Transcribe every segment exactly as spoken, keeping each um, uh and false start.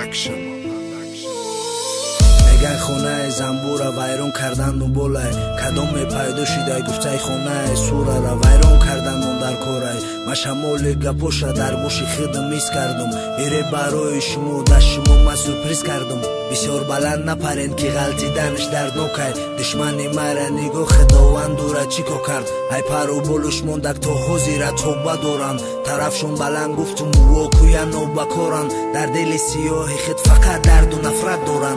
Production. меган хонаи замбура вайрон карданду болай кадоме пайдо шидай гуфтай хонаи сурара вайрон карданон дар корай ма шамоли гапоша дар гӯши хидм мис кардум ире барои шумо даст шумо ма сюрприз кардум бисёр баланд напарен ки ғалтиданаш дарднокай душмани мара нигоҳ худовандура чӣ ко кард ай пару болуш мондак то ҳозира тоба доранд тарафшон баланд гуфтум вокӯя нобакоранд дар дили сиёҳи хид фақат дарду нафрат доранд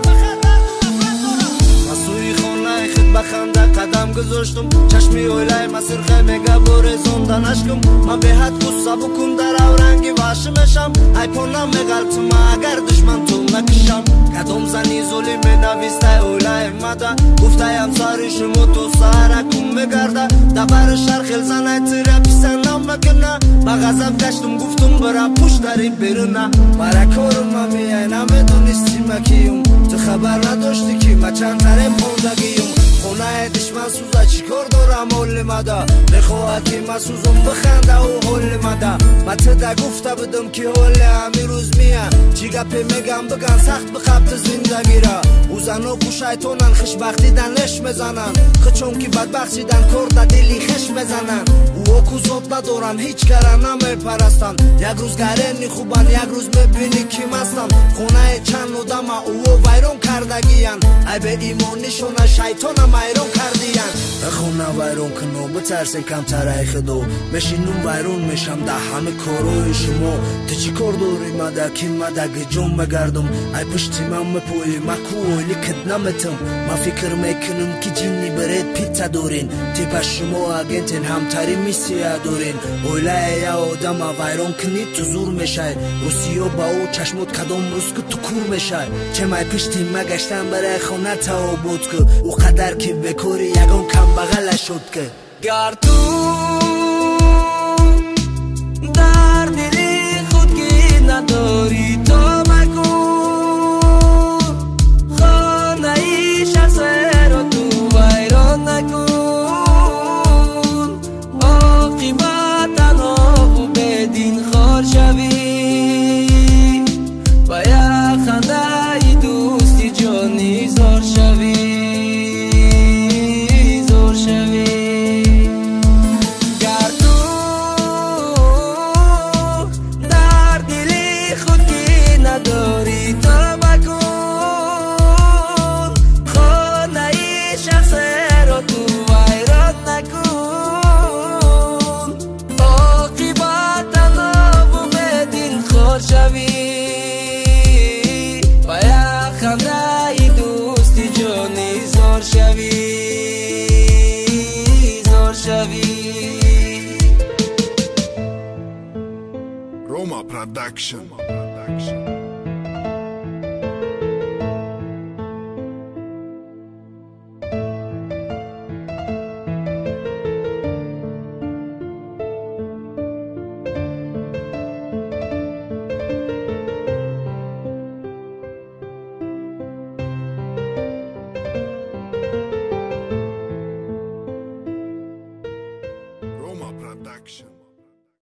ба ханда қадам гузоштум чашми оилаи масирхай мега борезондан ашкум ма беҳад гусса букум дар авранги ваҳши мешам ай понам меғалтима агар душман ту накишам кадом зани золим менавистай оилаи мада гуфтай ҳамсари шумо то саҳаракум мегарда дабари шархел занай тира писанам мекуна ба ғазаб гаштум гуфтум бира пуштари беруна баракорuma меяй намедонистима киюм ту хабар надошти ки ма чандтаре мондагиюм хонаи душман суза чӣ кор дорам ҳоли мада мехоҳад ки ма сузум биханда ӯ ҳоли мада ма тида гуфта будум ки ҳоли ҳамирӯз мия чӣ гапе мегам биган сахт бихабти зиндагира ӯ заноку шайтонан хишбахтидан леш мезананд хичон ки бадбахт шидан кор да дили хеш мезананд ӯоку зот надоранд ҳеҷ кара намепарастанд як рӯз гарени хубанд як рӯз мебинӣ ки мастанд хонаи чанд одама ӯо вайрон кардагиянд ай беимонишона шайтонам вайрон кардиянд хона вайрон куно битарсен камтараи худо мешинум вайрон мешам да ҳама корои шумо ту чӣ кор дорӣ мада ки мадаги ҷон мегардум ай пушти ман мепоӣ ма ку оили кид наметам ма фикр мекунам ки ҷинни бред питта дорин типа шумо агентен ҳамтари миссия дорин оилаи я одама вайрон кунӣ ту зур мешай рӯсиё ба ӯ чашмот кадом рӯз ки ту кур мешай чемай пушти ма гаштан барои хона тавобот ку ӯ қадар ки бекори ягон камбағала шуд ки гар ту дар дили худ ки надорӣ то макун хонаи шахсеро ту вайрон накун оқибат танҳову бедин хор шавӣ ба як хандаи дӯсти ҷонӣ зор шавӣ Roma Production. Roma Production.